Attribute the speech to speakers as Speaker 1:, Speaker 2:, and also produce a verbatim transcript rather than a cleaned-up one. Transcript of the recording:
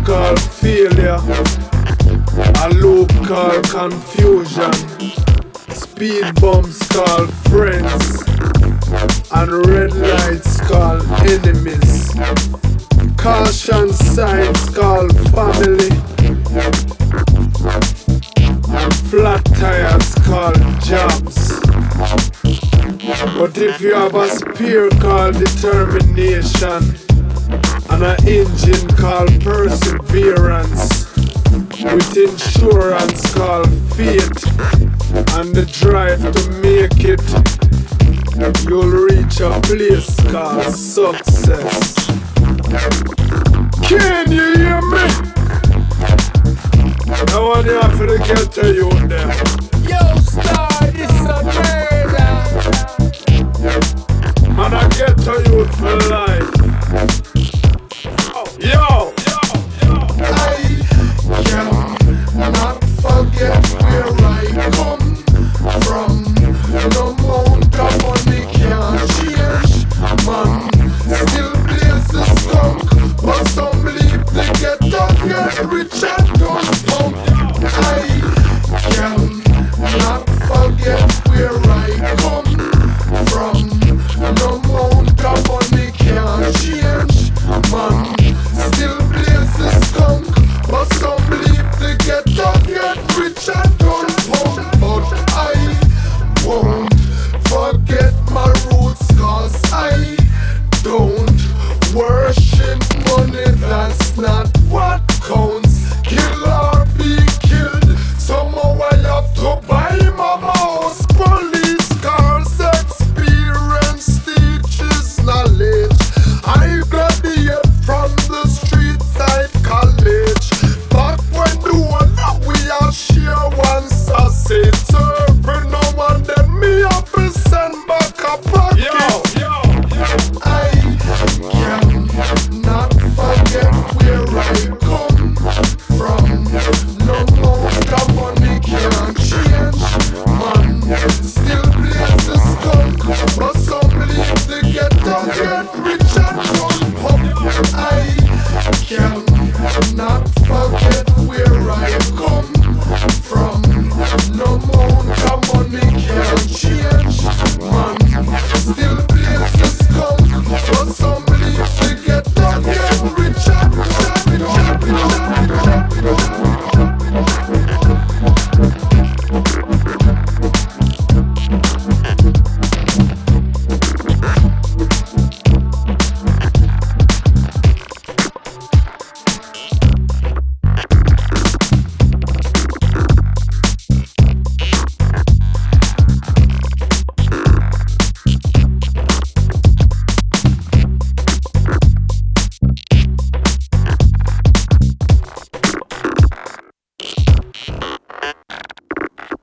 Speaker 1: called failure, a loop called confusion, speed bumps called friends, and red lights called enemies. Caution signs called family, and flat tires called jobs. But if you have a spear called determination, and an engine called perseverance, with insurance called fate, and the drive to make it, you'll reach a place called success. Can you hear me? I want you have to get to you there.
Speaker 2: Yo, Star, this a murder.
Speaker 1: Man, I get to you for life. Yo!
Speaker 3: I cannot forget where I come from. No amount of money can change. Man, still blaze the skunk, but some leave the ghetto get rich and don't pump. I cannot forget where I come from. No amount of money can change. Man, still blaze the skunk, but some leave the ghetto get rich and don't pump. But I won't forget my roots, cause I don't worship money, that's not what counts. Kill or be killed, somehow I have to buy my house. Police cars, experience teaches knowledge. I graduated from the street side college. Back when the one that we all share one sausage, serving no one, then me up and send back a pocket.
Speaker 1: Yo! Yo!
Speaker 3: I cannot forget where I come from. No amount of money can change. Man, still blaze the skunk, but some leave the ghetto get rich and don't pump. I cannot forget where I come from. No amount of money can change. Man, still